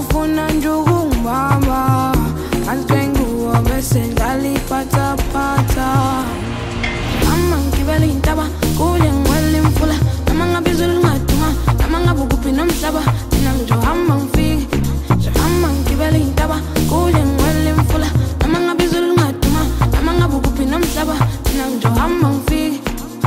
ufuna njugu mama Antengu obese ndali pata pata Mama nkibeli intaba Kule mweli mfula Namanga bizulu ngatuma Namanga bukupi nomsaba Tinanjo hama mfigi Hama nkibeli intaba Kule mweli mfula Namanga bizulu ngatuma Namanga bukupi nomsaba Tinanjo hama mfigi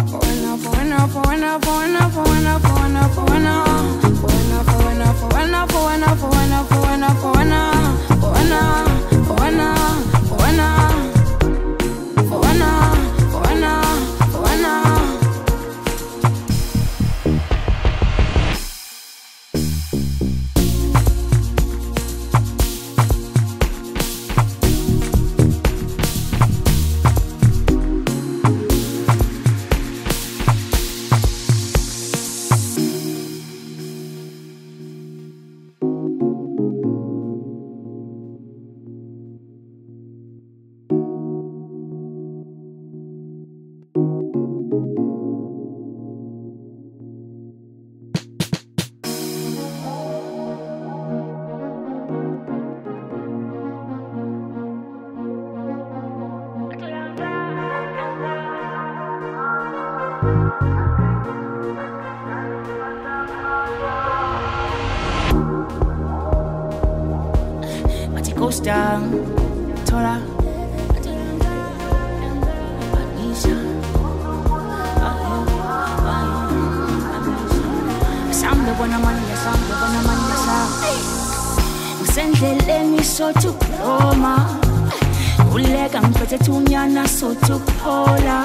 Goes down, Tora, Anisha, Sam the one man, yes, Sam the one man, yes, Usendele so to Roma, Ulega mpete tunyana so to Pola,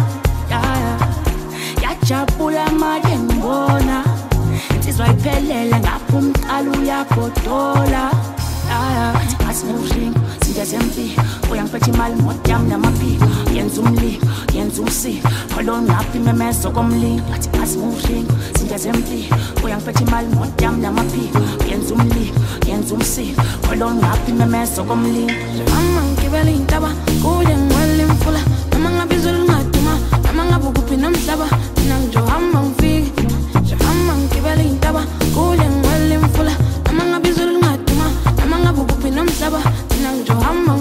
Yachapula madembona, it is why Pele ngapum alu ya potola. As moving, see the empty. We are pretty mal, more damn than my pee. Yenzumli, Yenzusi, Colon, happy memes, so comely. As moving, see the empty. We are pretty mal, more damn than my pee. Yenzumli, Yenzusi, Colon, happy memes, so comely. Mama, Kibeli, Taba, Golden, Welling, Fulla, Amanga Bizul Matuma, Amanga Bukupinum Saba, Nanjo Hamman Fig, Shaman, Kibeli, Taba, Golden, Welling, Fulla, Amanga Bizul Matuma, Amanga Bukupinum Saba, Nanjo Hamman.